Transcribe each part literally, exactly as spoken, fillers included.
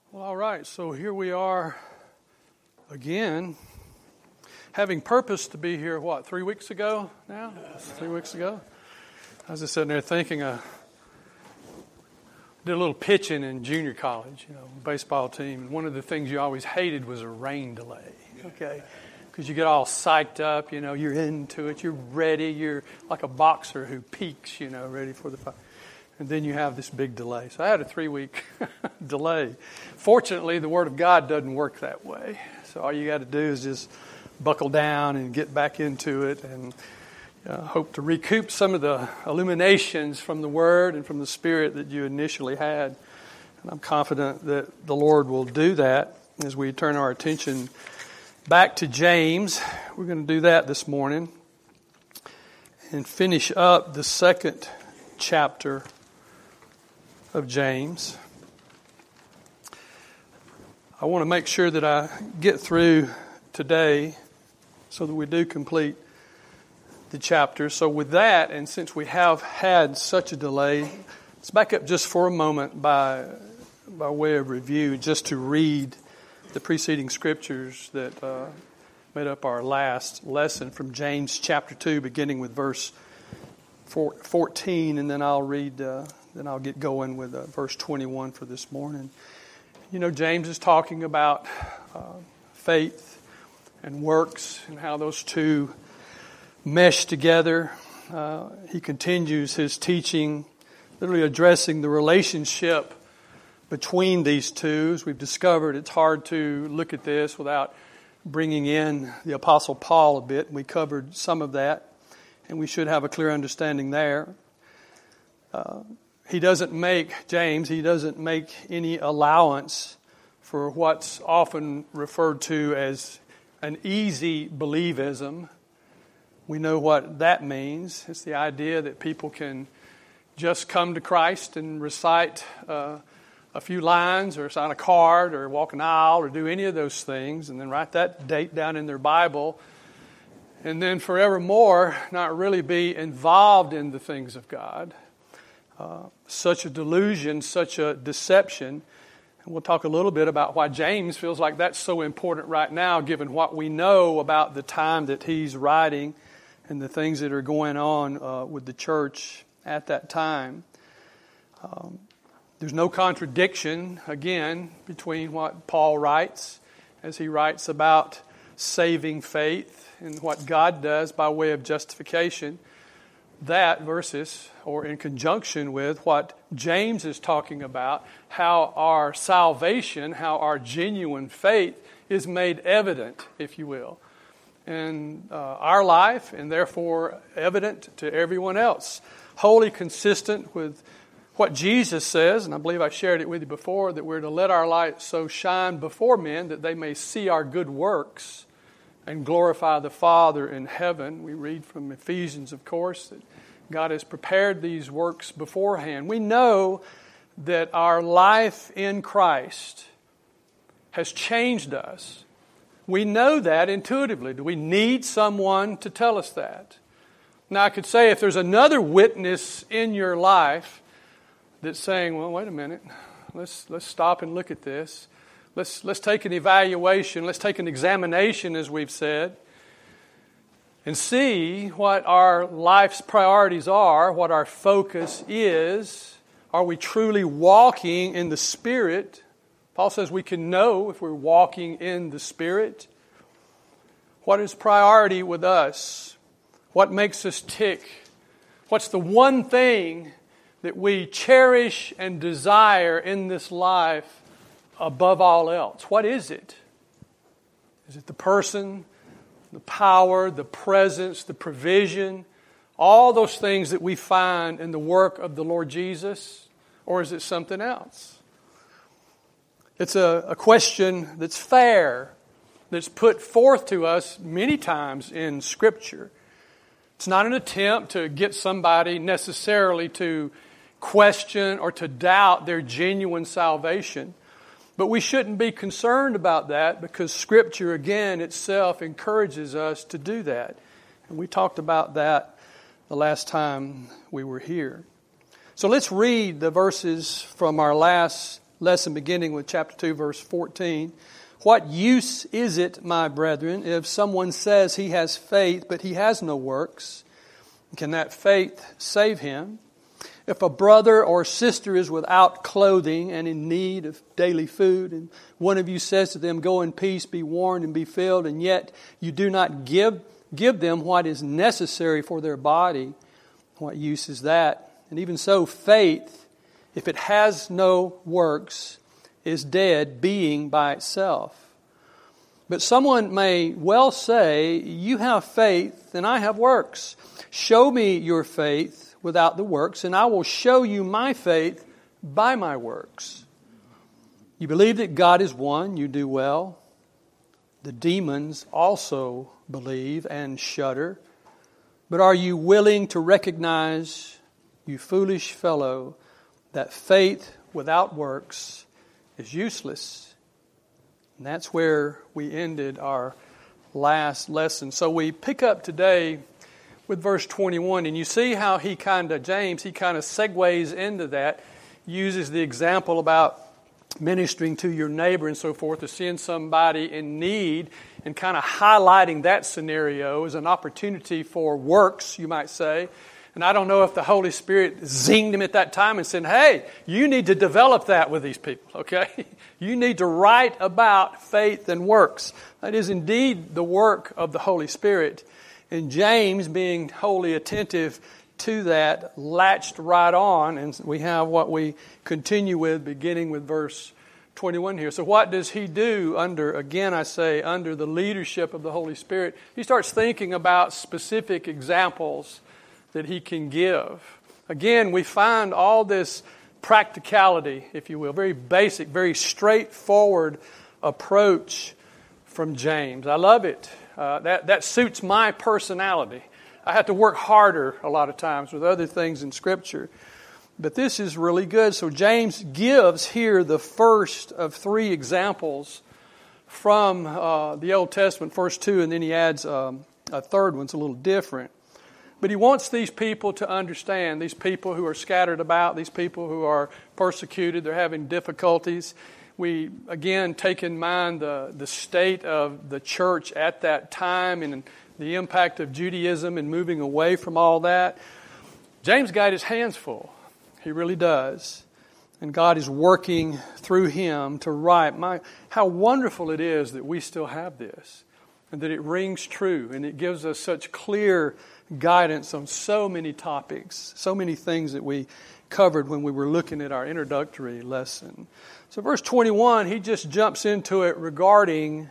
Well, all right, so here we are again, having purpose to be here, what, three weeks ago now? Three weeks ago? I was just sitting there thinking, uh, did a little pitching in junior college, you know, baseball team. And one of the things you always hated was a rain delay, okay? Because you get all psyched up, you know, you're into it, you're ready, you're like a boxer who peaks, you know, ready for the fight. And then you have this big delay. So I had a three-week delay. Fortunately, the Word of God doesn't work that way. So all you got to do is just buckle down and get back into it and uh, hope to recoup some of the illuminations from the Word and from the Spirit that you initially had. And I'm confident that the Lord will do that as we turn our attention back to James. We're going to do that this morning and finish up the second chapter of James. I want to make sure that I get through today so that we do complete the chapter. So with that, and since we have had such a delay, let's back up just for a moment by by way of review, just to read the preceding scriptures that uh, made up our last lesson from James chapter two, beginning with verse fourteen, and then I'll read uh, Then I'll get going with uh, verse twenty-one for this morning. You know, James is talking about uh, faith and works and how those two mesh together. Uh, he continues his teaching, literally addressing the relationship between these two. As we've discovered, it's hard to look at this without bringing in the Apostle Paul a bit. We covered some of that, and we should have a clear understanding there. Uh, He doesn't make, James, he doesn't make any allowance for what's often referred to as an easy believism. We know what that means. It's the idea that people can just come to Christ and recite uh, a few lines or sign a card or walk an aisle or do any of those things and then write that date down in their Bible and then forevermore not really be involved in the things of God. Uh, such a delusion, such a deception. And we'll talk a little bit about why James feels like that's so important right now, given what we know about the time that he's writing and the things that are going on uh, with the church at that time. Um, there's no contradiction, again, between what Paul writes as he writes about saving faith and what God does by way of justification. That versus, or in conjunction with what James is talking about, how our salvation, how our genuine faith is made evident, if you will, in uh, our life and therefore evident to everyone else. Wholly consistent with what Jesus says, and I believe I shared it with you before, that we're to let our light so shine before men that they may see our good works and glorify the Father in heaven. We read from Ephesians, of course, that God has prepared these works beforehand. We know that our life in Christ has changed us. We know that intuitively. Do we need someone to tell us that? Now, I could say if there's another witness in your life that's saying, well, wait a minute, let's let's stop and look at this. Let's let's take an evaluation. Let's take an examination, as we've said, and see what our life's priorities are, what our focus is. Are we truly walking in the Spirit? Paul says we can know if we're walking in the Spirit. What is priority with us? What makes us tick? What's the one thing that we cherish and desire in this life above all else? What is it? Is it the person, the power, the presence, the provision, all those things that we find in the work of the Lord Jesus? Or is it something else? It's a, a question that's fair, that's put forth to us many times in Scripture. It's not an attempt to get somebody necessarily to question or to doubt their genuine salvation. But we shouldn't be concerned about that because Scripture, again, itself encourages us to do that. And we talked about that the last time we were here. So let's read the verses from our last lesson beginning with chapter two, verse fourteen. What use is it, my brethren, if someone says he has faith, but he has no works? Can that faith save him? If a brother or sister is without clothing and in need of daily food, and one of you says to them, go in peace, be warmed and be filled, and yet you do not give, give them what is necessary for their body, what use is that? And even so, faith, if it has no works, is dead, being by itself. But someone may well say, you have faith and I have works. Show me your faith without the works, and I will show you my faith by my works. You believe that God is one, you do well. The demons also believe and shudder. But are you willing to recognize, you foolish fellow, that faith without works is useless? And that's where we ended our last lesson. So we pick up today with verse twenty-one, and you see how he kind of, James, he kind of segues into that, uses the example about ministering to your neighbor and so forth, to seeing somebody in need, and kind of highlighting that scenario as an opportunity for works, you might say. And I don't know if the Holy Spirit zinged him at that time and said, hey, you need to develop that with these people, okay? You need to write about faith and works. That is indeed the work of the Holy Spirit. And James, being wholly attentive to that, latched right on, and we have what we continue with, beginning with verse twenty-one here. So what does he do under, again I say, under the leadership of the Holy Spirit? He starts thinking about specific examples that he can give. Again, we find all this practicality, if you will, very basic, very straightforward approach from James. I love it. Uh, that, that suits my personality. I have to work harder a lot of times with other things in Scripture. But this is really good. So James gives here the first of three examples from uh, the Old Testament, first two, and then he adds um, a third one. It's a little different. But he wants these people to understand, these people who are scattered about, these people who are persecuted, they're having difficulties. We, again, take in mind the, the state of the church at that time and the impact of Judaism and moving away from all that. James got his hands full. He really does. And God is working through him to write. My, how wonderful it is that we still have this and that it rings true and it gives us such clear guidance on so many topics, so many things that we covered when we were looking at our introductory lesson. So verse twenty-one, he just jumps into it regarding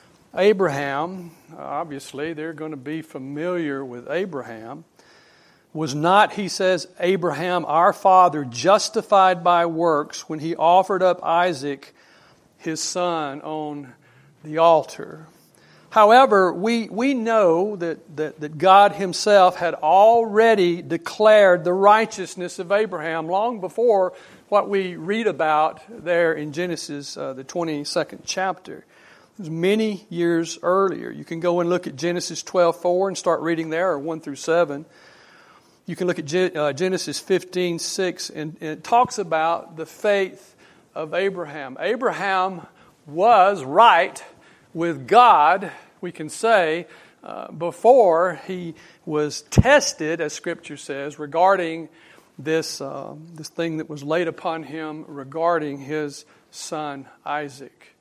Abraham. Obviously, they're going to be familiar with Abraham. Was not, he says, Abraham, our father, justified by works when he offered up Isaac, his son, on the altar? However, we, we know that, that, that God himself had already declared the righteousness of Abraham long before what we read about there in Genesis, uh, the twenty-second chapter. It was many years earlier. You can go and look at Genesis twelve four and start reading there, or one through seven. You can look at Gen- uh, Genesis fifteen six, and, and it talks about the faith of Abraham. Abraham was right with God, we can say, uh, before he was tested, as Scripture says, regarding this uh, this thing that was laid upon him regarding his son Isaac.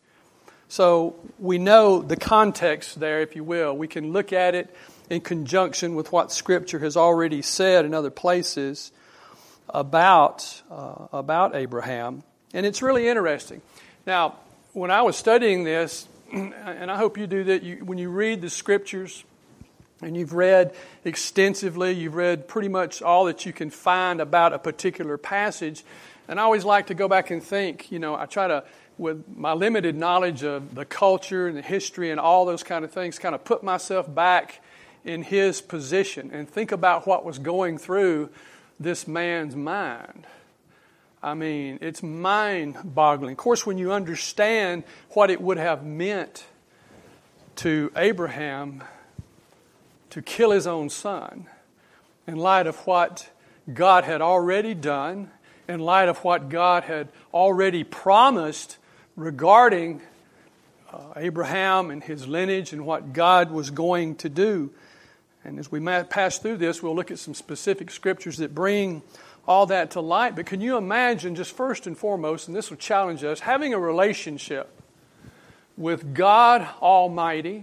So we know the context there, if you will. We can look at it in conjunction with what Scripture has already said in other places about uh, about Abraham, and it's really interesting. Now, when I was studying this, and I hope you do that, you, when you read the Scriptures, and you've read extensively, you've read pretty much all that you can find about a particular passage, and I always like to go back and think, you know, I try to, with my limited knowledge of the culture and the history and all those kind of things, kind of put myself back in his position and think about what was going through this man's mind. I mean, it's mind-boggling. Of course, when you understand what it would have meant to Abraham to kill his own son in light of what God had already done in light of what God had already promised regarding uh, Abraham and his lineage and what God was going to do. And as we pass through this, we'll look at some specific scriptures that bring all that to light. But can you imagine, just first and foremost, and this will challenge us, having a relationship with God Almighty,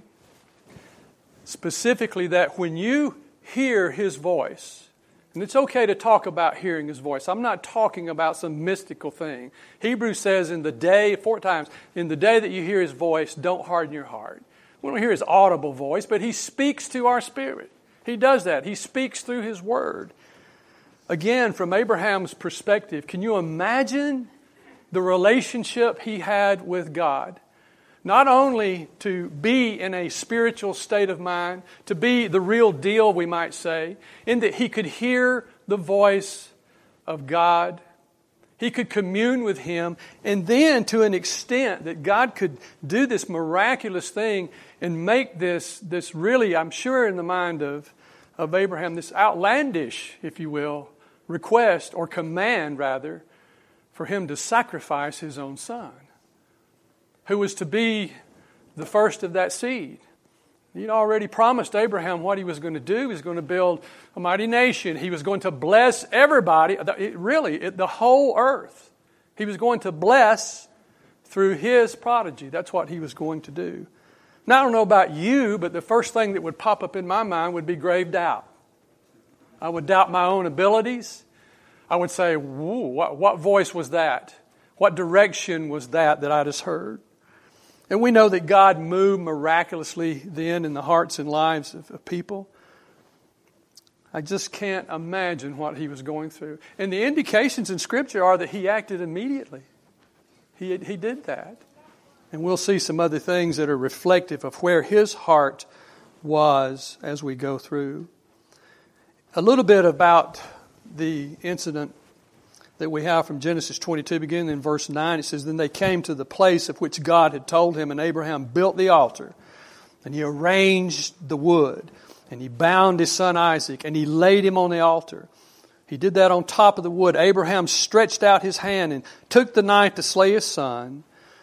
specifically that when you hear His voice, and it's okay to talk about hearing His voice. I'm not talking about some mystical thing. Hebrews says in the day, four times, in the day that you hear His voice, don't harden your heart. We don't hear His audible voice, but He speaks to our spirit. He does that. He speaks through His Word. Again, from Abraham's perspective, can you imagine the relationship he had with God? Not only to be in a spiritual state of mind, to be the real deal, we might say, in that he could hear the voice of God. He could commune with Him. And then to an extent that God could do this miraculous thing and make this, this really, I'm sure in the mind of, of Abraham, this outlandish, if you will, request or command rather, for him to sacrifice his own son, who was to be the first of that seed. He'd already promised Abraham what he was going to do. He was going to build a mighty nation. He was going to bless everybody, it, really, it, the whole earth. He was going to bless through his prodigy. That's what he was going to do. Now, I don't know about you, but the first thing that would pop up in my mind would be grave doubt. I would doubt my own abilities. I would say, whoa, what, what voice was that? What direction was that that I just heard? And we know that God moved miraculously then in the hearts and lives of, of people. I just can't imagine what he was going through. And the indications in Scripture are that he acted immediately. He, he did that. And we'll see some other things that are reflective of where his heart was as we go through. A little bit about the incident that we have from Genesis twenty-two, beginning in verse nine. It says, "Then they came to the place of which God had told him, and Abraham built the altar, and he arranged the wood, and he bound his son Isaac, and he laid him on the altar. He did that on top of the wood. Abraham stretched out his hand and took the knife to slay his son,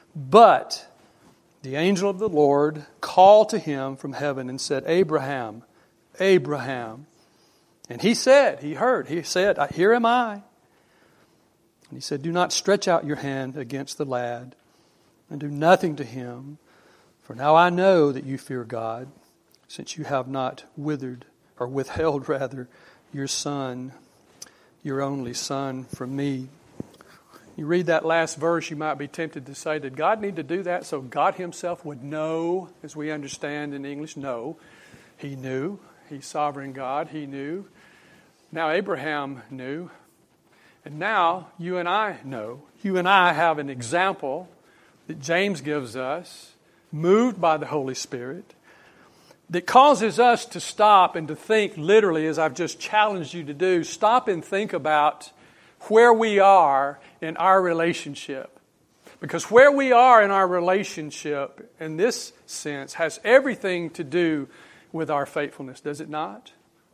but the angel of the Lord called to him from heaven and said, 'Abraham, Abraham.' And he said, he heard, he said, 'Here am I.' And he said, 'Do not stretch out your hand against the lad, and do nothing to him. For now I know that you fear God, since you have not withered, or withheld rather, your son, your only son, from me.'" You read that last verse, you might be tempted to say, did God need to do that so God Himself would know, as we understand in English? No. He knew. He's sovereign God. He knew. Now Abraham knew. And now you and I know. You and I have an example that James gives us, moved by the Holy Spirit, that causes us to stop and to think literally, as I've just challenged you to do, stop and think about where we are in our relationship. Because where we are in our relationship, in this sense, has everything to do with our faithfulness, does it not?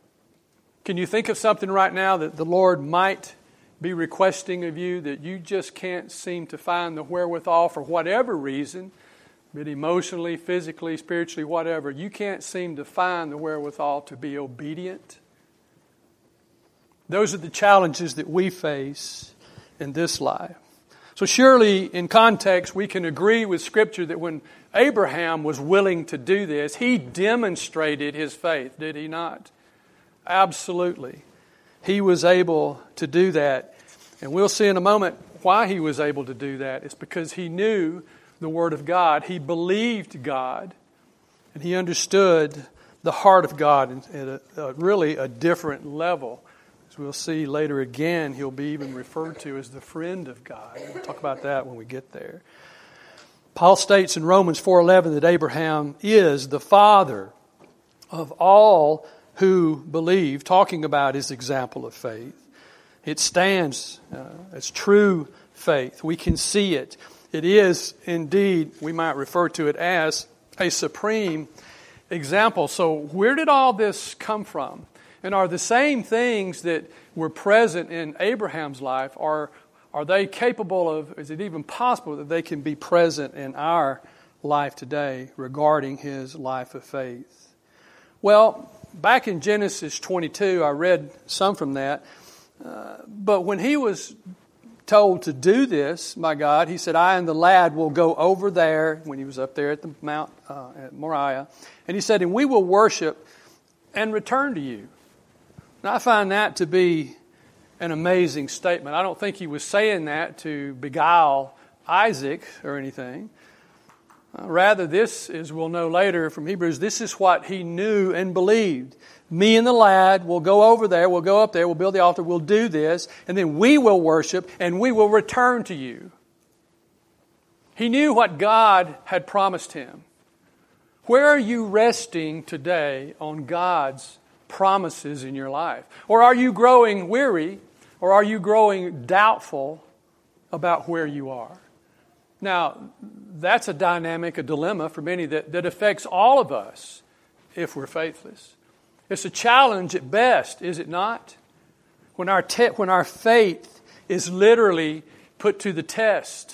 Can you think of something right now that the Lord might be requesting of you that you just can't seem to find the wherewithal for whatever reason, be it emotionally, physically, spiritually, whatever, you can't seem to find the wherewithal to be obedient? Those are the challenges that we face in this life. So surely, in context, we can agree with Scripture that when Abraham was willing to do this, he demonstrated his faith, did he not? Absolutely. He was able to do that. And we'll see in a moment why he was able to do that. It's because he knew the Word of God. He believed God. And he understood the heart of God at a, a really a different level. As we'll see later again, he'll be even referred to as the friend of God. We'll talk about that when we get there. Paul states in Romans four eleven that Abraham is the father of all who believe, talking about his example of faith. It stands uh, as true faith. We can see it. It is indeed, we might refer to it as a supreme example. So where did all this come from? And are the same things that were present in Abraham's life, are, are they capable of, is it even possible that they can be present in our life today regarding his life of faith? Well, back in Genesis twenty-two, I read some from that. Uh, but when he was told to do this by God, he said, I and the lad will go over there, when he was up there at the Mount uh, at Moriah. And he said, and we will worship and return to you. Now, I find that to be an amazing statement. I don't think he was saying that to beguile Isaac or anything. Uh, rather, this, as we'll know later from Hebrews, this is what he knew and believed. Me and the lad will go over there, we'll go up there, we'll build the altar, we'll do this, and then we will worship and we will return to you. He knew what God had promised him. Where are you resting today on God's promises in your life? Or are you growing weary, or are you growing doubtful about where you are? Now, that's a dynamic, a dilemma for many that, that affects all of us if we're faithless. It's a challenge at best, is it not? When our te- when our faith is literally put to the test.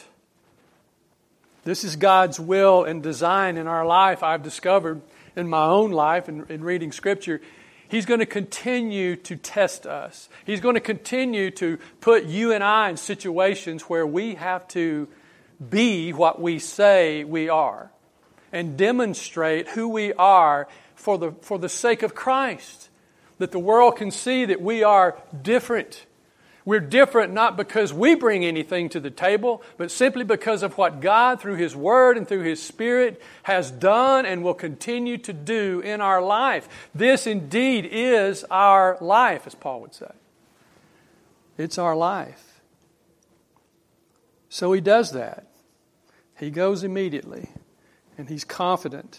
This is God's will and design in our life. I've discovered in my own life and in, in reading Scripture, He's going to continue to test us. He's going to continue to put you and I in situations where we have to be what we say we are and demonstrate who we are for the, for the sake of Christ. That the world can see that we are different. We're different not because we bring anything to the table, but simply because of what God, through His Word and through His Spirit, has done and will continue to do in our life. This indeed is our life, as Paul would say. It's our life. So he does that. He goes immediately, and he's confident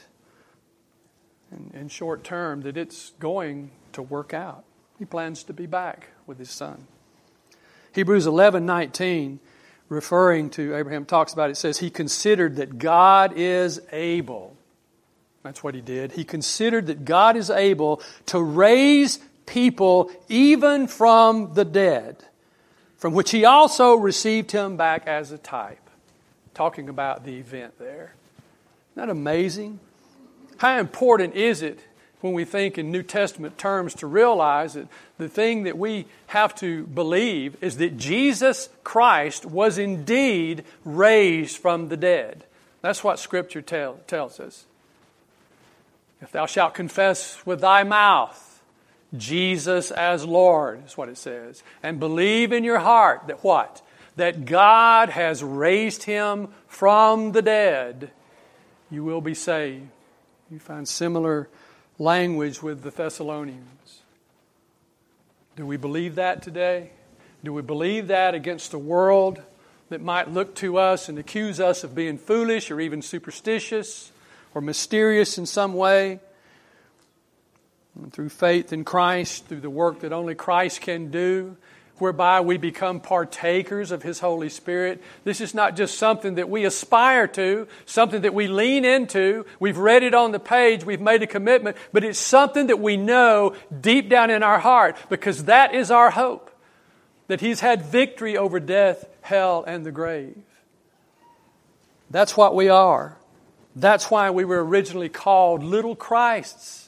in, in short term that it's going to work out. He plans to be back with his son. Hebrews eleven nineteen, referring to Abraham, talks about it, says, he considered that God is able. That's what he did. He considered that God is able to raise people even from the dead, from which he also received him back as a type. Talking about the event there. Isn't that amazing? How important is it when we think in New Testament terms to realize that the thing that we have to believe is that Jesus Christ was indeed raised from the dead. That's what Scripture tell, tells us. If thou shalt confess with thy mouth Jesus as Lord, is what it says, and believe in your heart that what? That God has raised Him from the dead, you will be saved. You find similar language with the Thessalonians. Do we believe that today? Do we believe that against a world that might look to us and accuse us of being foolish or even superstitious or mysterious in some way? And through faith in Christ, through the work that only Christ can do, whereby we become partakers of His Holy Spirit. This is not just something that we aspire to, something that we lean into. We've read it on the page, we've made a commitment, but it's something that we know deep down in our heart, because that is our hope, that He's had victory over death, hell, and the grave. That's what we are. That's why we were originally called little Christs.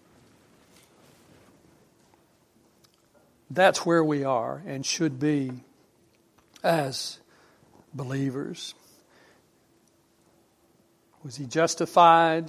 That's where we are and should be as believers. Was he justified?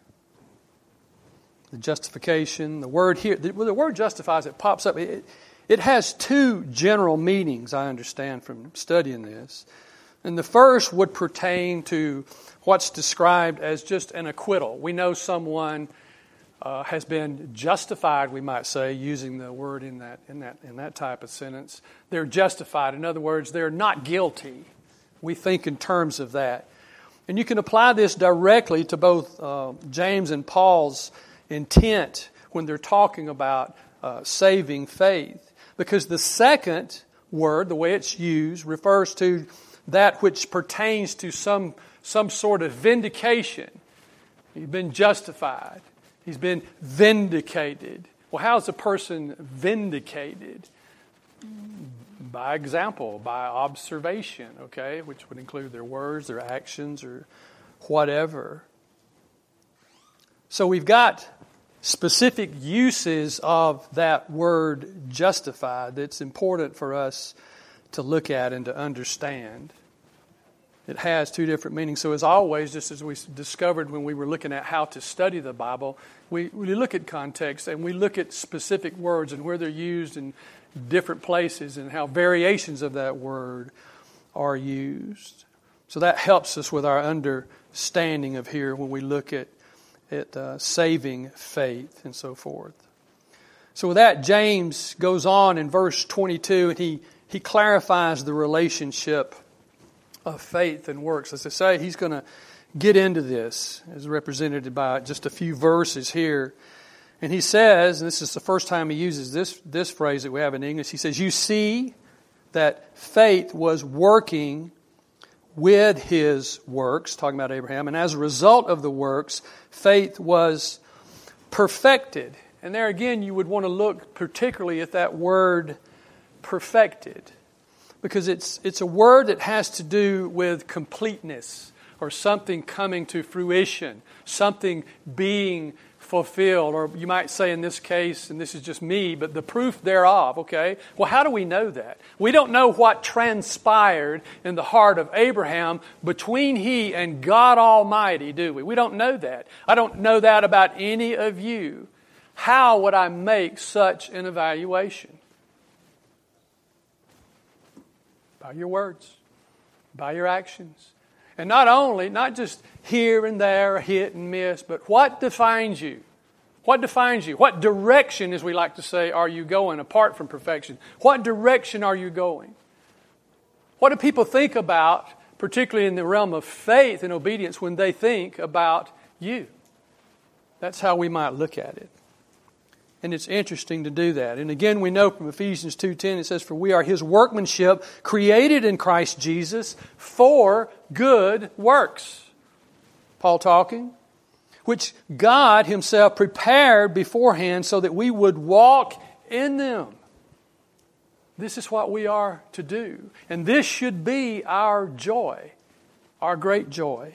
The justification, the word here, the, the word justifies, it pops up. It, it has two general meanings, I understand from studying this. And the first would pertain to what's described as just an acquittal. We know someone Uh, has been justified, we might say, using the word in that in that in that type of sentence. They're justified. In other words, they're not guilty. We think in terms of that. And you can apply this directly to both uh, James and Paul's intent when they're talking about uh, saving faith. Because the second word, the way it's used, refers to that which pertains to some some sort of vindication. You've been justified. He's been vindicated. Well, how is a person vindicated? By example, by observation, okay, which would include their words, their actions, or whatever. So we've got specific uses of that word justified that's important for us to look at and to understand. It has two different meanings. So as always, just as we discovered when we were looking at how to study the Bible, we, we look at context and we look at specific words and where they're used in different places and how variations of that word are used. So that helps us with our understanding of here when we look at, at uh, saving faith and so forth. So with that, James goes on in verse twenty-two and he, he clarifies the relationship of faith and works. As I say, he's going to get into this as represented by just a few verses here. And he says, and this is the first time he uses this, this phrase that we have in English, he says, you see that faith was working with his works, talking about Abraham, and as a result of the works, faith was perfected. And there again, you would want to look particularly at that word perfected, because it's it's a word that has to do with completeness or something coming to fruition, something being fulfilled, or you might say in this case, and this is just me, but the proof thereof, okay? Well, how do we know that? We don't know what transpired in the heart of Abraham between he and God Almighty, do we? We don't know that. I don't know that about any of you. How would I make such an evaluation? By your words, by your actions. And not only, not just here and there, hit and miss, but what defines you? What defines you? What direction, as we like to say, are you going apart from perfection? What direction are you going? What do people think about, particularly in the realm of faith and obedience, when they think about you? That's how we might look at it. And it's interesting to do that. And again, we know from Ephesians two ten, it says, for we are His workmanship, created in Christ Jesus for good works. Paul talking. Which God Himself prepared beforehand so that we would walk in them. This is what we are to do. And this should be our joy, our great joy.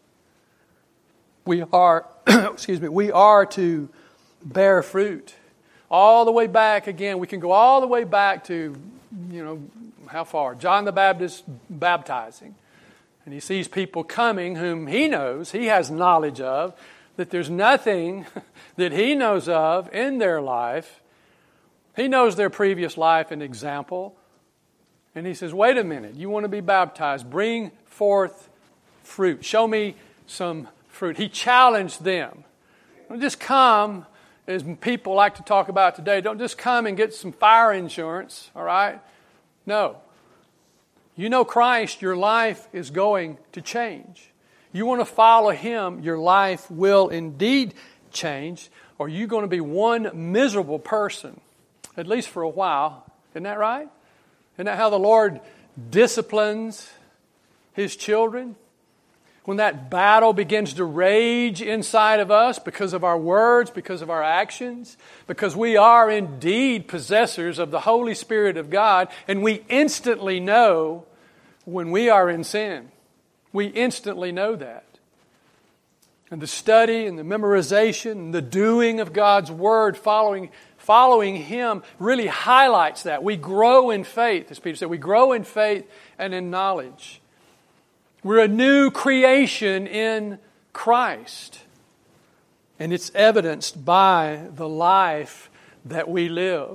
We are, excuse me, we are to bear fruit. All the way back again, we can go all the way back to, you know, how far? John the Baptist baptizing. And he sees people coming whom he knows, he has knowledge of, that there's nothing that he knows of in their life. He knows their previous life and example. And he says, wait a minute, you want to be baptized, bring forth fruit. Show me some fruit. He challenged them. Don't just come, as people like to talk about today, don't just come and get some fire insurance, all right? No. You know Christ, your life is going to change. You want to follow Him, your life will indeed change, or you're going to be one miserable person, at least for a while. Isn't that right? Isn't that how the Lord disciplines His children? When that battle begins to rage inside of us because of our words, because of our actions, because we are indeed possessors of the Holy Spirit of God, and we instantly know when we are in sin. We instantly know that. And the study and the memorization and the doing of God's Word, following, following Him, really highlights that. We grow in faith, as Peter said. We grow in faith and in knowledge. We're a new creation in Christ. And it's evidenced by the life that we live.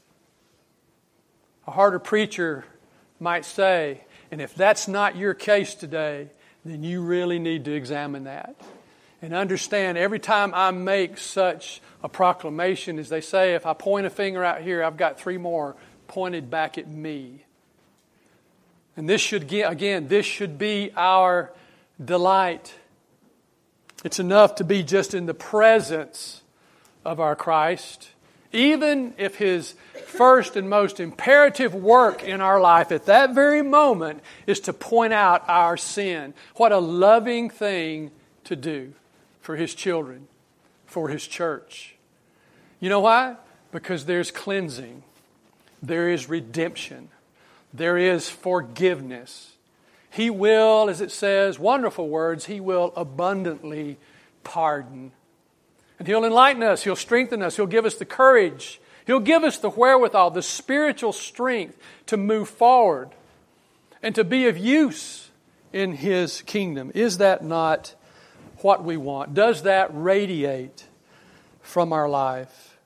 A harder preacher might say, and if that's not your case today, then you really need to examine that. And understand every time I make such a proclamation, as they say, if I point a finger out here, I've got three more pointed back at me. And this should, again, this should be our delight. It's enough to be just in the presence of our Christ. Even if His first and most imperative work in our life at that very moment is to point out our sin. What a loving thing to do for His children, for His church. You know why? Because there's cleansing. There is redemption. There is forgiveness. He will, as it says, wonderful words, He will abundantly pardon. And He'll enlighten us. He'll strengthen us. He'll give us the courage. He'll give us the wherewithal, the spiritual strength to move forward and to be of use in His kingdom. Is that not what we want? Does that radiate from our life?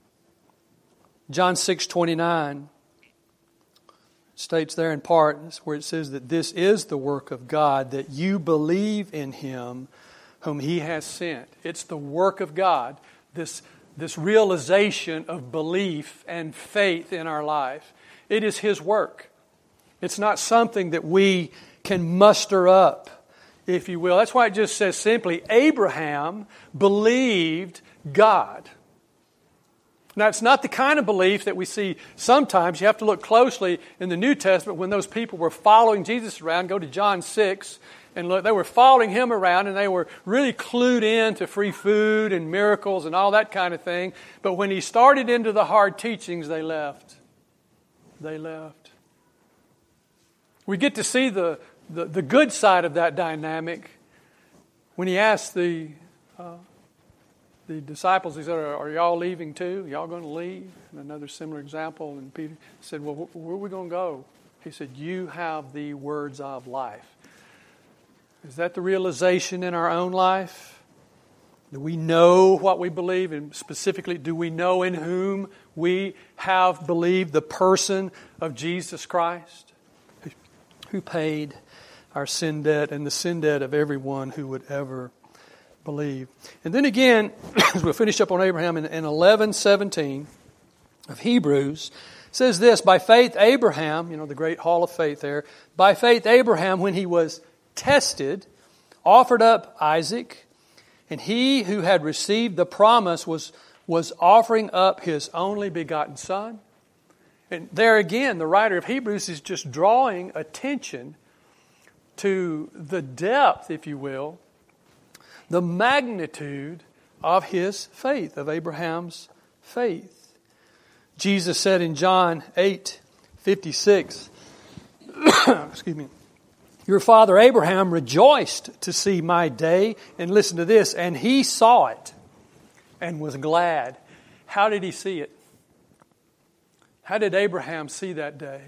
John six twenty-nine states there in part where it says that this is the work of God, that you believe in Him whom He has sent. It's the work of God, this, this realization of belief and faith in our life. It is His work. It's not something that we can muster up, if you will. That's why it just says simply, Abraham believed God. Now, it's not the kind of belief that we see sometimes. You have to look closely in the New Testament when those people were following Jesus around. Go to John six and look. They were following Him around and they were really clued in to free food and miracles and all that kind of thing. But when He started into the hard teachings, they left. They left. We get to see the, the, the good side of that dynamic when He asked the... Uh, The disciples, He said, are y'all leaving too? Y'all going to leave? And another similar example. And Peter said, well, where are we going to go? He said, you have the words of life. Is that the realization in our own life? Do we know what we believe? And specifically, do we know in whom we have believed, the person of Jesus Christ, who paid our sin debt and the sin debt of everyone who would ever believe. And then again, as we'll finish up on Abraham in, in eleven seventeen of Hebrews, says this, by faith Abraham, you know, the great hall of faith there, by faith Abraham, when he was tested, offered up Isaac, and he who had received the promise was, was offering up his only begotten son. And there again, the writer of Hebrews is just drawing attention to the depth, if you will, the magnitude of his faith, of Abraham's faith. Jesus said in John eight fifty-six, excuse me, your father Abraham rejoiced to see my day, and listen to this, and he saw it and was glad. How did he see it? How did Abraham see that day?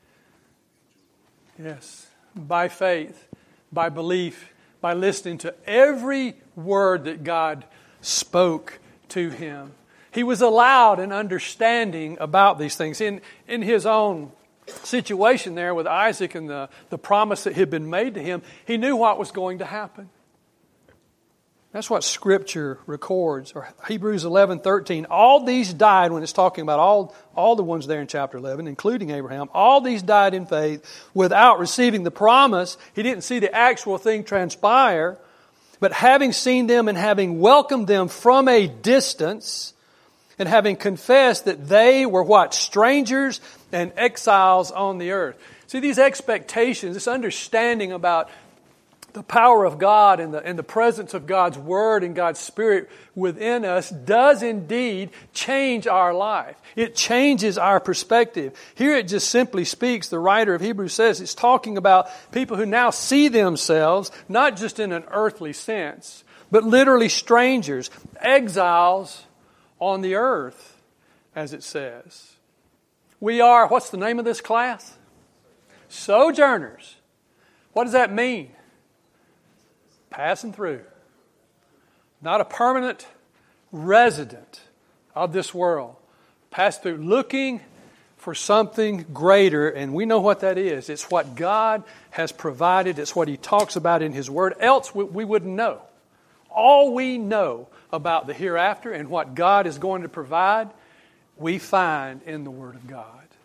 Yes, by faith, by belief, by listening to every word that God spoke to him. He was allowed an understanding about these things. In, in his own situation there with Isaac and the, the promise that had been made to him, he knew what was going to happen. That's what Scripture records. Or Hebrews eleven thirteen. All these died, when it's talking about all, all the ones there in chapter eleven, including Abraham, all these died in faith without receiving the promise. He didn't see the actual thing transpire, but having seen them and having welcomed them from a distance, and having confessed that they were what? Strangers and exiles on the earth. See, these expectations, this understanding about the power of God and the, and the presence of God's Word and God's Spirit within us does indeed change our life. It changes our perspective. Here it just simply speaks, the writer of Hebrews says, it's talking about people who now see themselves, not just in an earthly sense, but literally strangers, exiles on the earth, as it says. We are, what's the name of this class? Sojourners. What does that mean? Passing through. Not a permanent resident of this world. Pass through, looking for something greater, and we know what that is. It's what God has provided. It's what He talks about in His Word. Else we, we wouldn't know. All we know about the hereafter and what God is going to provide, we find in the Word of God.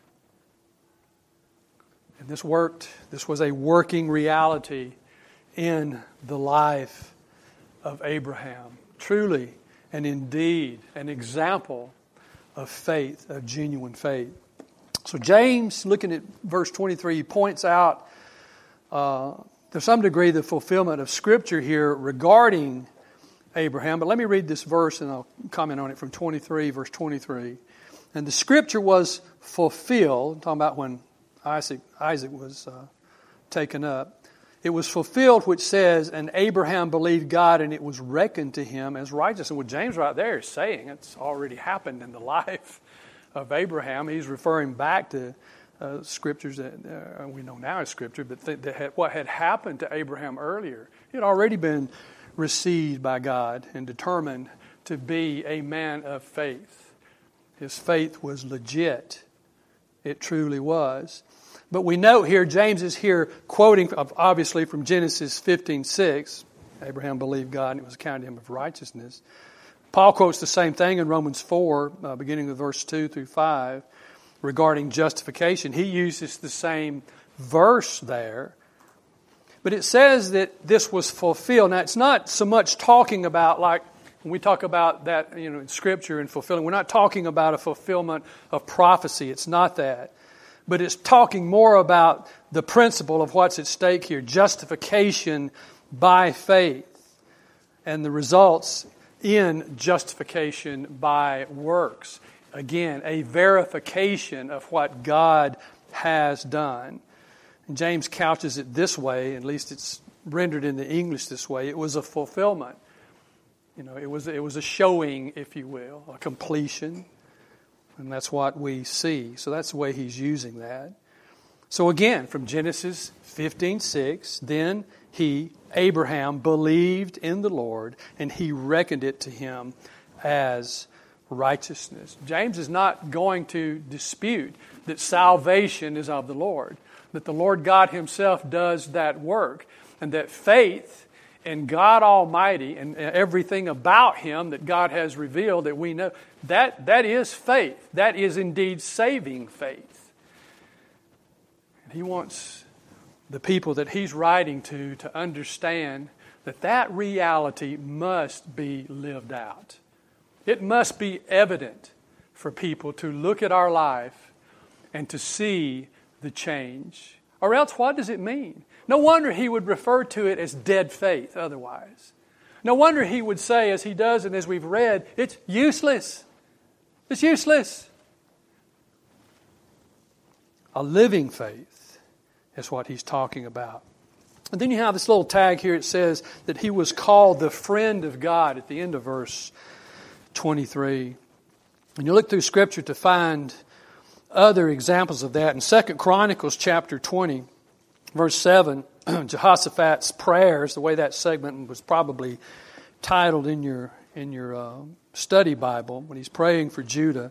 And this worked. This was a working reality in the life of Abraham. Truly and indeed an example of faith, of genuine faith. So James, looking at verse twenty-three, he points out uh, to some degree the fulfillment of Scripture here regarding Abraham. But let me read this verse and I'll comment on it from twenty-three, verse twenty-three. And the scripture was fulfilled, talking about when Isaac, Isaac was uh, taken up. It was fulfilled which says, and Abraham believed God and it was reckoned to him as righteous. And what James right there is saying, it's already happened in the life of Abraham. He's referring back to uh, scriptures that uh, we know now as scripture, but th- that had, what had happened to Abraham earlier. He had already been received by God and determined to be a man of faith. His faith was legit. It truly was. But we note here, James is here quoting, obviously, from Genesis fifteen six. Abraham believed God and it was accounted to him of righteousness. Paul quotes the same thing in Romans four, uh, beginning with verse two through five, regarding justification. He uses the same verse there. But it says that this was fulfilled. Now, it's not so much talking about, like, when we talk about that, you know, in Scripture and fulfilling, we're not talking about a fulfillment of prophecy. It's not that. But it's talking more about the principle of what's at stake here, justification by faith, and the results in justification by works. Again, a verification of what God has done. And James couches it this way, at least it's rendered in the English this way. It was a fulfillment. You know, it was it was a showing, if you will, a completion. And that's what we see. So that's the way he's using that. So again, from Genesis fifteen six, then he, Abraham, believed in the Lord, and he reckoned it to him as righteousness. James is not going to dispute that salvation is of the Lord, that the Lord God himself does that work, and that faith in God Almighty and everything about him that God has revealed that we know, that, that is faith. That is indeed saving faith. And he wants the people that he's writing to to understand that that reality must be lived out. It must be evident for people to look at our life and to see the change. Or else, what does it mean? No wonder he would refer to it as dead faith otherwise. No wonder he would say, as he does and as we've read, it's useless. It's useless. A living faith is what he's talking about. And then you have this little tag here. It says that he was called the friend of God at the end of verse twenty-three. And you look through Scripture to find other examples of that. In Second Chronicles chapter twenty, verse seven, Jehoshaphat's prayers, the way that segment was probably titled in your in your uh, study Bible, when he's praying for Judah.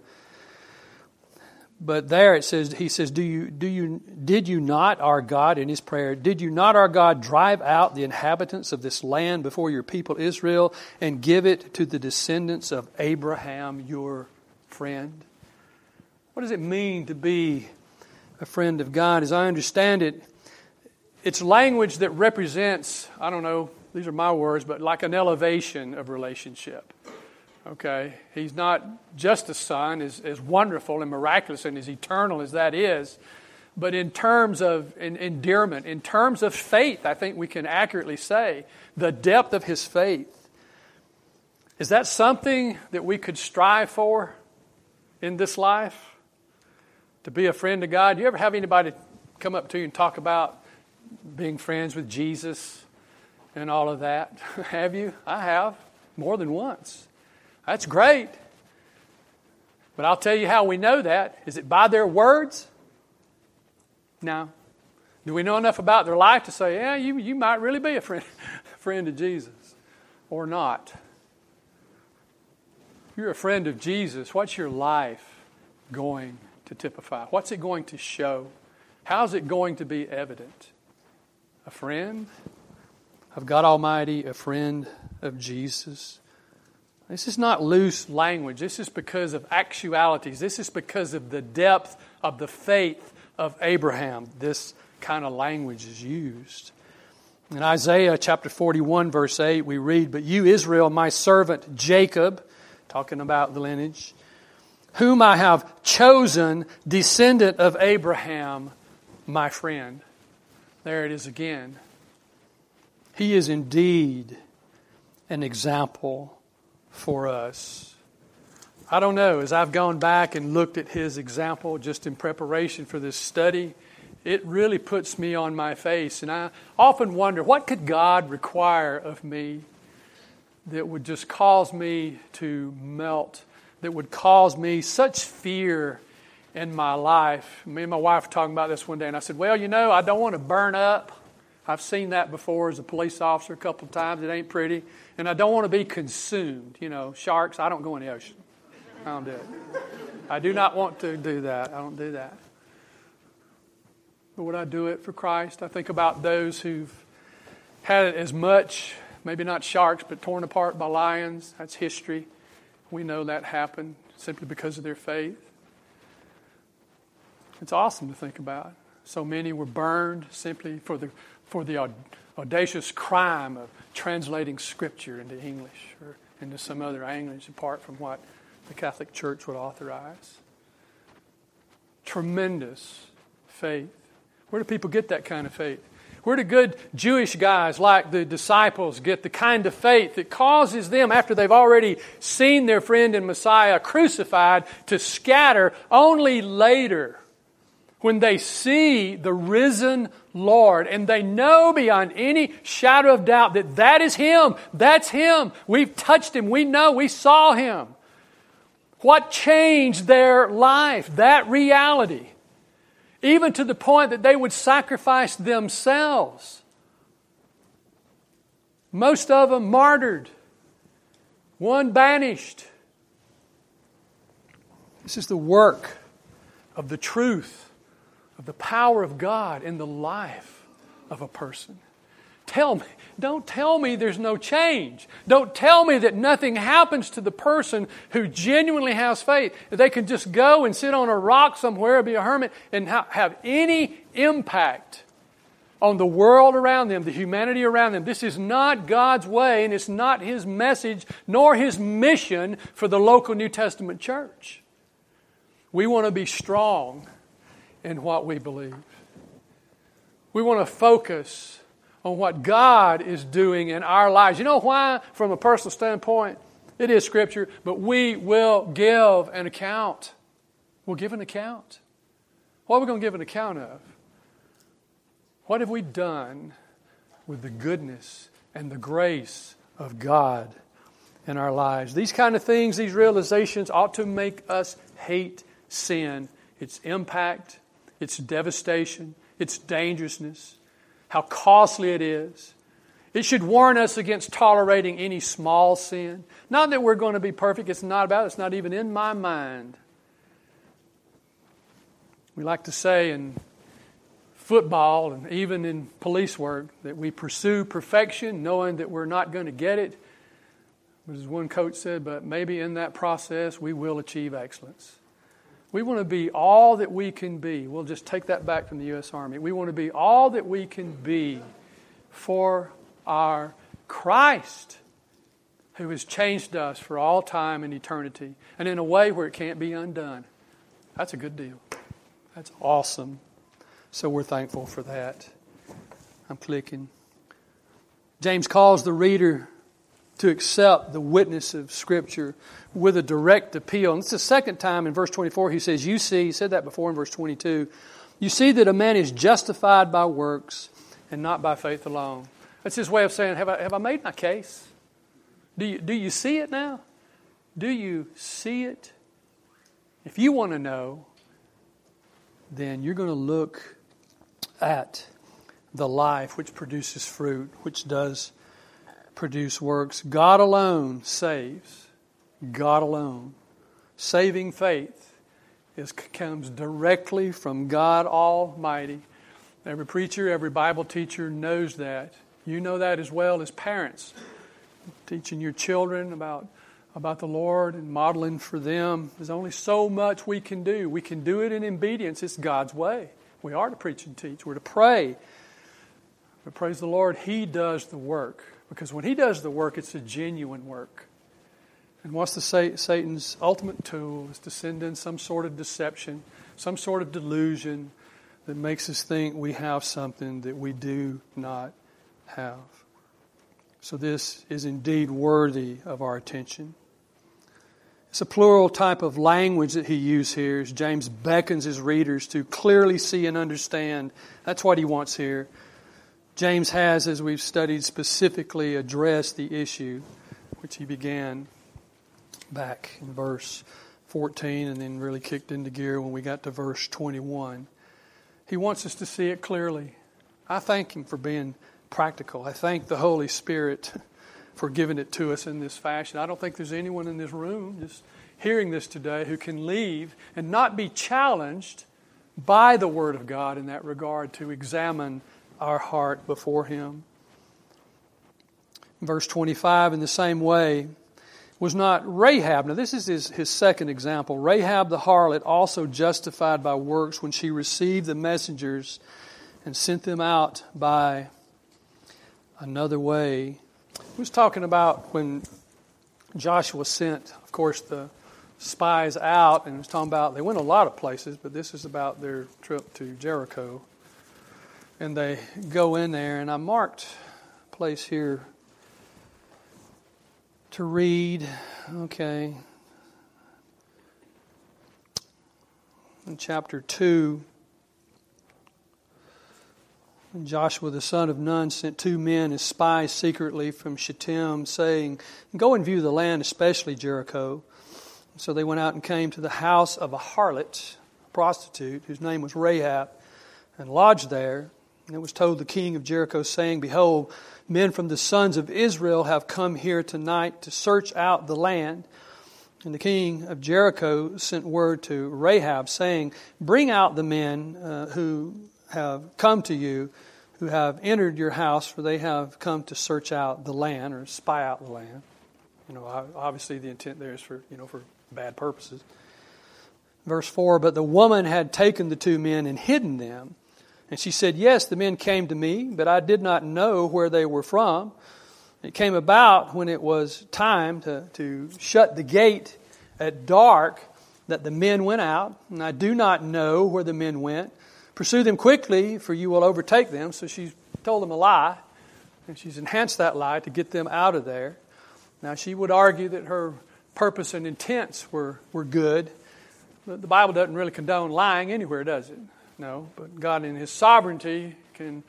But there it says, he says, "Do you do you did you not, our God," in his prayer, "did you not, our God, drive out the inhabitants of this land before your people Israel and give it to the descendants of Abraham, your friend?" What does it mean to be a friend of God? As I understand it, it's language that represents, I don't know, these are my words, but like an elevation of relationship. Okay? He's not just a son, as, as wonderful and miraculous and as eternal as that is, but in terms of in, endearment, in terms of faith, I think we can accurately say the depth of his faith. Is that something that we could strive for in this life? To be a friend of God? Do you ever have anybody come up to you and talk about being friends with Jesus and all of that? Have you? I have, more than once. That's great. But I'll tell you how we know that. Is it by their words? No. Do we know enough about their life to say, yeah, you, you might really be a friend, friend of Jesus, or not? If you're a friend of Jesus, what's your life going to typify? What's it going to show? How's it going to be evident? A friend of God Almighty, a friend of Jesus. This is not loose language. This is because of actualities. This is because of the depth of the faith of Abraham. This kind of language is used. In Isaiah chapter forty-one, verse eight, we read, "But you, Israel, my servant Jacob," talking about the lineage, "whom I have chosen, descendant of Abraham, my friend." There it is again. He is indeed an example for us. I don't know, as I've gone back and looked at his example just in preparation for this study, it really puts me on my face. And I often wonder, what could God require of me that would just cause me to melt, that would cause me such fear in my life? Me and my wife were talking about this one day, and I said, well, you know, I don't want to burn up. I've seen that before as a police officer a couple of times. It ain't pretty. And I don't want to be consumed. You know, sharks, I don't go in the ocean. I don't do it. I do not want to do that. I don't do that. But would I do it for Christ? I think about those who've had it as much, maybe not sharks, but torn apart by lions. That's history. We know that happened simply because of their faith. It's awesome to think about. So many were burned simply for the for the audacious crime of translating Scripture into English or into some other language apart from what the Catholic Church would authorize. Tremendous faith. Where do people get that kind of faith? Where do good Jewish guys like the disciples get the kind of faith that causes them, after they've already seen their friend and Messiah crucified, to scatter only later when they see the risen Lord and they know beyond any shadow of doubt that that is Him, that's Him. We've touched Him, we know, we saw Him. What changed their life? That reality. Even to the point that they would sacrifice themselves. Most of them martyred. One banished. This is the work of the truth, of the power of God in the life of a person. Tell me, don't tell me there's no change. Don't tell me that nothing happens to the person who genuinely has faith. That they can just go and sit on a rock somewhere, be a hermit, and ha- have any impact on the world around them, the humanity around them. This is not God's way, and it's not His message, nor His mission for the local New Testament church. We want to be strong in what we believe. We want to focus on what God is doing in our lives. You know why? From a personal standpoint, it is Scripture, but we will give an account. We'll give an account. What are we going to give an account of? What have we done with the goodness and the grace of God in our lives? These kind of things, these realizations ought to make us hate sin, its impact, its devastation, its dangerousness, how costly it is. It should warn us against tolerating any small sin. Not that we're going to be perfect. It's not about it. It's not even in my mind. We like to say in football and even in police work that we pursue perfection knowing that we're not going to get it. But as one coach said, but maybe in that process we will achieve excellence. We want to be all that we can be. We'll just take that back from the U S Army. We want to be all that we can be for our Christ, who has changed us for all time and eternity, and in a way where it can't be undone. That's a good deal. That's awesome. So we're thankful for that. I'm clicking. James calls the reader to accept the witness of Scripture with a direct appeal. And it's the second time in verse twenty-four he says, you see, he said that before in verse twenty-two, you see that a man is justified by works and not by faith alone. That's his way of saying, have I, have I made my case? Do you, do you see it now? Do you see it? If you want to know, then you're going to look at the life which produces fruit, which does produce works. God alone saves. God alone. Saving faith is, comes directly from God Almighty. Every preacher, every Bible teacher knows that. You know that as well as parents. Teaching your children about, about the Lord and modeling for them. There's only so much we can do. We can do it in obedience. It's God's way. We are to preach and teach. We're to pray. But praise the Lord, He does the work. Because when He does the work, it's a genuine work. And what's the Satan's ultimate tool is to send in some sort of deception, some sort of delusion that makes us think we have something that we do not have. So this is indeed worthy of our attention. It's a plural type of language that he used here as James beckons his readers to clearly see and understand. That's what he wants here. James has, as we've studied, specifically addressed the issue which he began back in verse fourteen and then really kicked into gear when we got to verse twenty-one. He wants us to see it clearly. I thank him for being practical. I thank the Holy Spirit for giving it to us in this fashion. I don't think there's anyone in this room just hearing this today who can leave and not be challenged by the Word of God in that regard to examine our heart before Him. Verse twenty-five, in the same way, was not Rahab, now this is his, his second example, Rahab the harlot also justified by works when she received the messengers and sent them out by another way. He was talking about when Joshua sent, of course, the spies out, and he was talking about, they went a lot of places, but this is about their trip to Jericho. And they go in there, and I marked a place here to read. Okay. In chapter two, Joshua the son of Nun sent two men as spies secretly from Shittim, saying, "Go and view the land, especially Jericho." So they went out and came to the house of a harlot, a prostitute, whose name was Rahab, and lodged there. And it was told the king of Jericho, saying, "Behold, men from the sons of Israel have come here tonight to search out the land." And the king of Jericho sent word to Rahab, saying, "Bring out the men uh, who have come to you, who have entered your house, for they have come to search out the land," or spy out the land. You know, obviously the intent there is for, you know, for bad purposes. Verse four, "But the woman had taken the two men and hidden them. And she said, 'Yes, the men came to me, but I did not know where they were from. It came about when it was time to, to shut the gate at dark that the men went out, and I do not know where the men went. Pursue them quickly, for you will overtake them.'" So she told them a lie, and she's enhanced that lie to get them out of there. Now she would argue that her purpose and intents were, were good, but the Bible doesn't really condone lying anywhere, does it? No, but God in His sovereignty can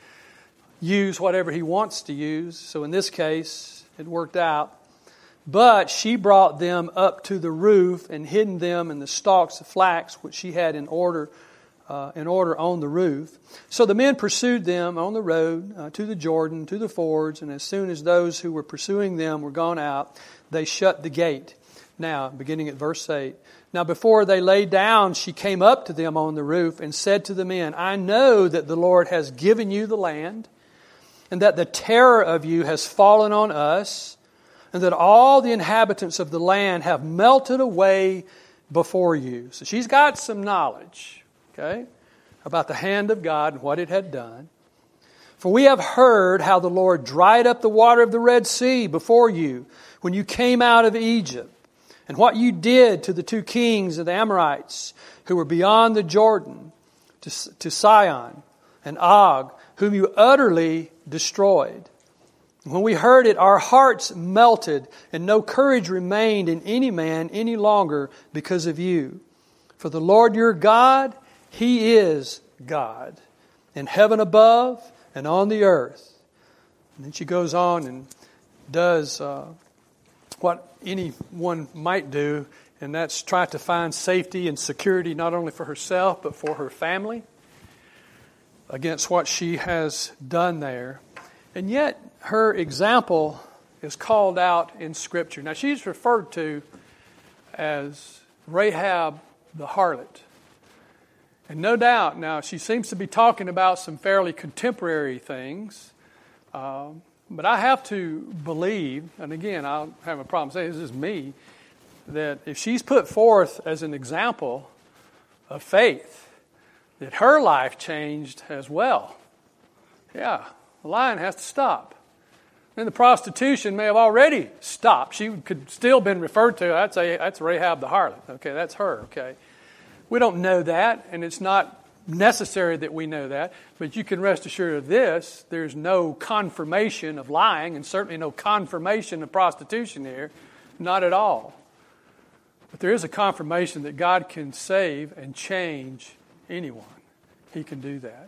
use whatever He wants to use. So in this case, it worked out. "But she brought them up to the roof and hidden them in the stalks of flax which she had in order uh, in order on the roof. So the men pursued them on the road uh, to the Jordan, to the fords, and as soon as those who were pursuing them were gone out, they shut the gate." Now, beginning at verse eight. "Now before they lay down, she came up to them on the roof and said to the men, 'I know that the Lord has given you the land, and that the terror of you has fallen on us, and that all the inhabitants of the land have melted away before you.'" So she's got some knowledge, okay, about the hand of God and what it had done. "For we have heard how the Lord dried up the water of the Red Sea before you when you came out of Egypt, and what you did to the two kings of the Amorites who were beyond the Jordan, to, to Sihon and Og, whom you utterly destroyed. When we heard it, our hearts melted, and no courage remained in any man any longer because of you. For the Lord your God, He is God, in heaven above and on the earth." And then she goes on and does uh, what anyone might do, and that's try to find safety and security not only for herself but for her family against what she has done there. And yet her example is called out in Scripture. Now she's referred to as Rahab the harlot. And no doubt, now she seems to be talking about some fairly contemporary things. Um, But I have to believe, and again, I'll have a problem saying this is me, that if she's put forth as an example of faith, that her life changed as well. Yeah, the lying has to stop. And the prostitution may have already stopped. She could still been referred to, I'd say that's Rahab the harlot. Okay, that's her, okay. We don't know that, and it's not necessary that we know that, but you can rest assured of this, there's no confirmation of lying and certainly no confirmation of prostitution here. Not at all. But there is a confirmation that God can save and change anyone. He can do that.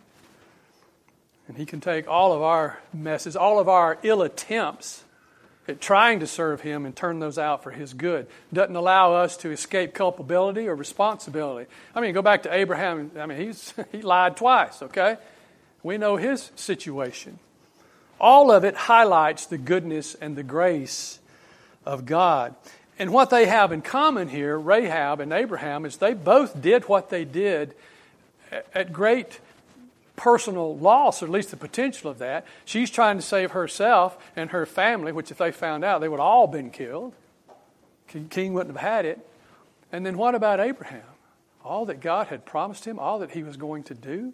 And He can take all of our messes, all of our ill attempts at trying to serve Him and turn those out for His good. Doesn't allow us to escape culpability or responsibility. I mean, go back to Abraham. I mean, he's he lied twice, okay? We know his situation. All of it highlights the goodness and the grace of God. And what they have in common here, Rahab and Abraham, is they both did what they did at great personal loss, or at least the potential of that. She's trying to save herself and her family, which if they found out, they would have all been killed. King wouldn't have had it. And then what about Abraham? All that God had promised him, all that he was going to do?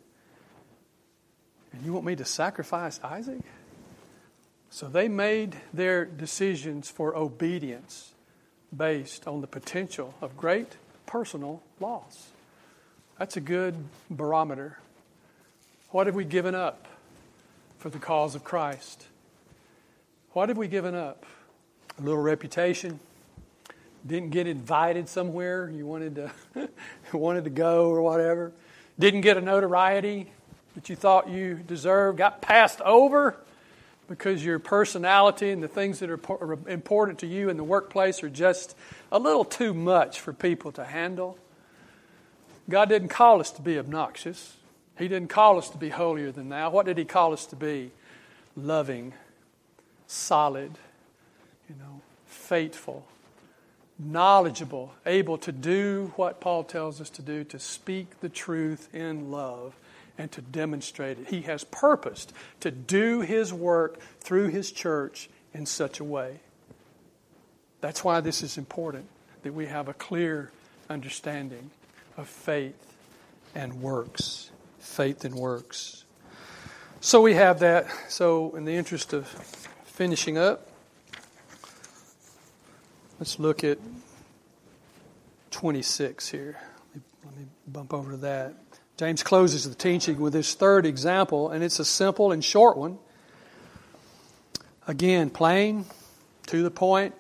And you want me to sacrifice Isaac? So they made their decisions for obedience based on the potential of great personal loss. That's a good barometer. What have we given up for the cause of Christ? What have we given up? A little reputation? Didn't get invited somewhere you wanted to wanted to go or whatever? Didn't get a notoriety that you thought you deserved? Got passed over because your personality and the things that are important to you in the workplace are just a little too much for people to handle? God didn't call us to be obnoxious. He didn't call us to be holier than thou. What did He call us to be? Loving, solid, you know, faithful, knowledgeable, able to do what Paul tells us to do, to speak the truth in love and to demonstrate it. He has purposed to do His work through His church in such a way. That's why this is important, that we have a clear understanding of faith and works. Faith and works. So we have that. So in the interest of finishing up, let's look at twenty-six here. Let me, let me bump over to that. James closes the teaching with this third example, and it's a simple and short one. Again, plain, to the point.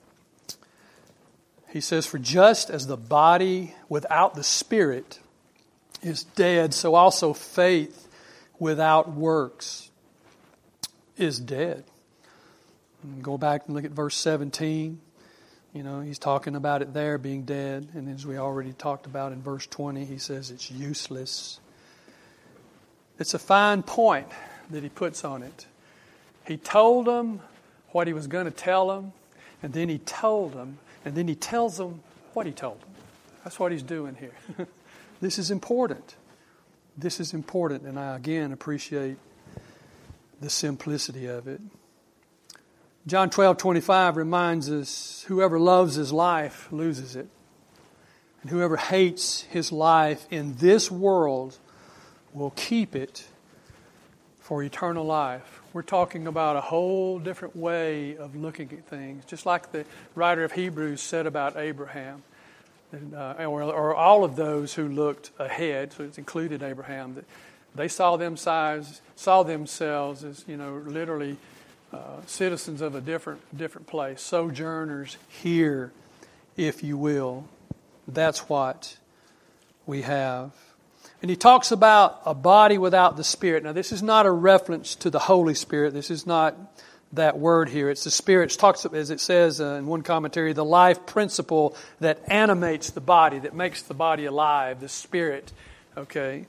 He says, "For just as the body without the spirit is dead, so also faith without works is dead." And go back and look at verse seventeen. You know, he's talking about it there being dead. And as we already talked about in verse twenty, he says it's useless. It's a fine point that he puts on it. He told them what he was going to tell them, and then he told them, and then he tells them what he told them. That's what he's doing here. This is important. This is important, and I again appreciate the simplicity of it. John twelve twenty-five reminds us, whoever loves his life loses it. And whoever hates his life in this world will keep it for eternal life. We're talking about a whole different way of looking at things, just like the writer of Hebrews said about Abraham. Uh, or, or all of those who looked ahead, so it's included Abraham, that they saw themselves, saw themselves as, you know, literally uh, citizens of a different different place, sojourners here, if you will. That's what we have. And he talks about a body without the Spirit. Now, this is not a reference to the Holy Spirit. This is not that word here. It's the Spirit. It talks, as it says uh, in one commentary, the life principle that animates the body, that makes the body alive, the Spirit. Okay?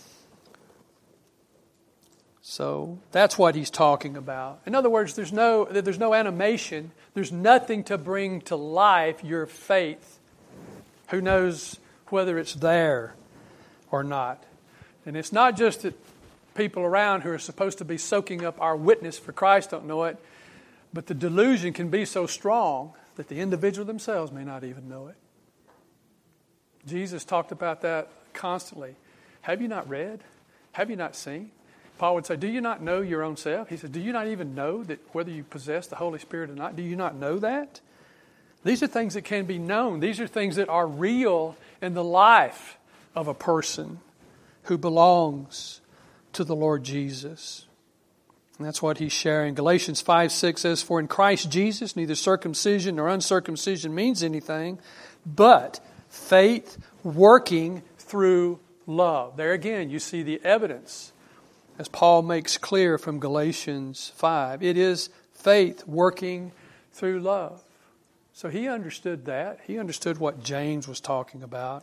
So that's what he's talking about. In other words, there's no there's no animation. There's nothing to bring to life your faith. Who knows whether it's there or not? And it's not just that people around who are supposed to be soaking up our witness for Christ don't know it, but the delusion can be so strong that the individual themselves may not even know it. Jesus talked about that constantly. Have you not read? Have you not seen? Paul would say, do you not know your own self? He said, do you not even know that whether you possess the Holy Spirit or not? Do you not know that? These are things that can be known. These are things that are real in the life of a person who belongs to the Lord Jesus. And that's what he's sharing. Galatians five six says, "For in Christ Jesus neither circumcision nor uncircumcision means anything, but faith working through love." There again, you see the evidence, as Paul makes clear from Galatians five. It is faith working through love. So he understood that. He understood what James was talking about.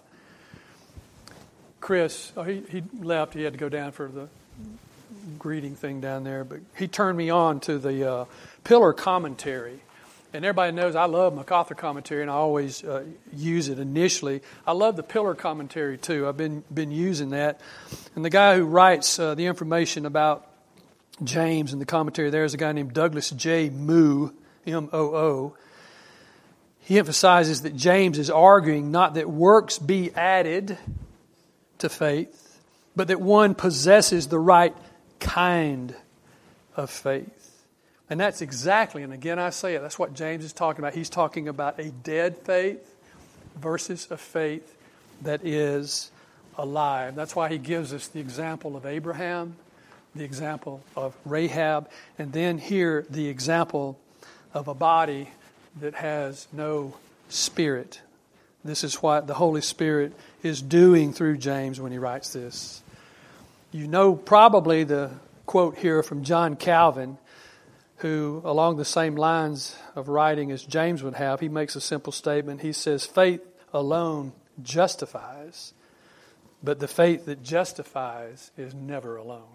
Chris, oh, he, he left. He had to go down for the greeting thing down there. But he turned me on to the uh, Pillar commentary. And everybody knows I love MacArthur commentary, and I always uh, use it initially. I love the Pillar commentary too. I've been been using that. And the guy who writes uh, the information about James in the commentary there is a guy named Douglas J. Moo, M O O. He emphasizes that James is arguing not that works be added to faith, but that one possesses the right kind of faith. And that's exactly, and again I say it, that's what James is talking about. He's talking about a dead faith versus a faith that is alive. That's why he gives us the example of Abraham, the example of Rahab, and then here the example of a body that has no spirit. This is what the Holy Spirit is doing through James when he writes this. You know probably the quote here from John Calvin, who, along the same lines of writing as James would have, he makes a simple statement. He says, "Faith alone justifies, but the faith that justifies is never alone."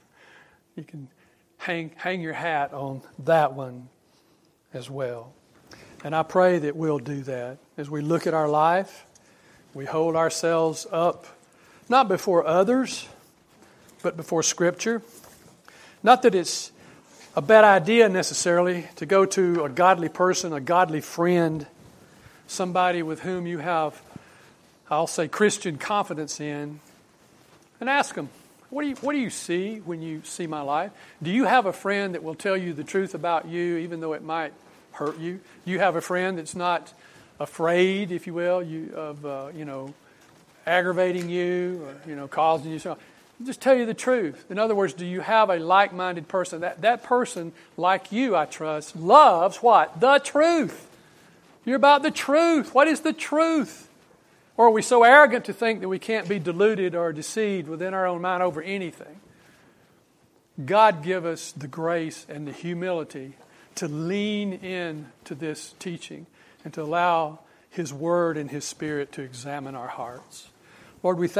You can hang hang your hat on that one as well. And I pray that we'll do that. As we look at our life, we hold ourselves up, not before others, but before Scripture. Not that it's a bad idea necessarily to go to a godly person, a godly friend, somebody with whom you have, I'll say, Christian confidence in, and ask them, what do you, what do you see when you see my life? Do you have a friend that will tell you the truth about you, even though it might hurt you? Do you have a friend that's not afraid, if you will, you, of uh, you know, aggravating you or you know causing you so? Just tell you the truth. In other words, do you have a like-minded person? That that person, like you, I trust, loves what? The truth. You're about the truth. What is the truth? Or are we so arrogant to think that we can't be deluded or deceived within our own mind over anything? God give us the grace and the humility to lean in to this teaching and to allow His Word and His Spirit to examine our hearts. Lord, we thank